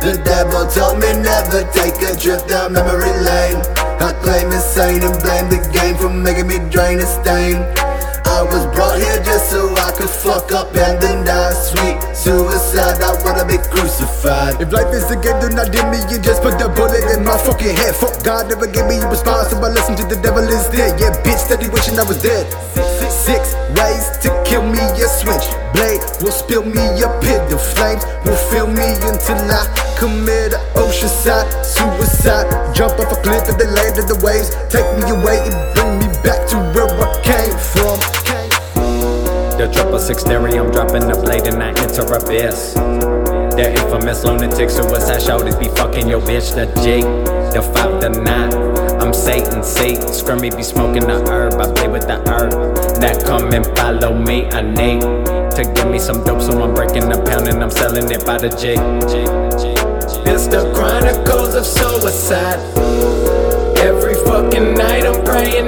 The devil told me never take a trip down memory lane. I claim insane and blame the game for making me drain and stain. I was brought here just so I could fuck up and then die. Sweet suicide, I wanna be crucified. If life is a game, do not dim me and just put the bullet in my fucking head. Fuck God, never gave me a response, so I listen to the devil instead. Yeah, bitch, steady wishing I was dead. 6 ways to kill me, a switch blade will spill me a pit. The flames will fill me until I commit an oceanside suicide. Jump off a cliff at the land of the waves, take me away and bring me back to where I came from. The 666 stereo, I'm dropping the blade and I enter abyss. The infamous lunatic suicide shoulders be fucking your bitch. The G, the 5, the 9. I'm Satan, Scrimmy be smoking the herb. I play with the herb. That come and follow me. I need to give me some dope, so I'm breaking the pound and I'm selling it by the G. It's the chronicles of suicide. Every fucking night I'm praying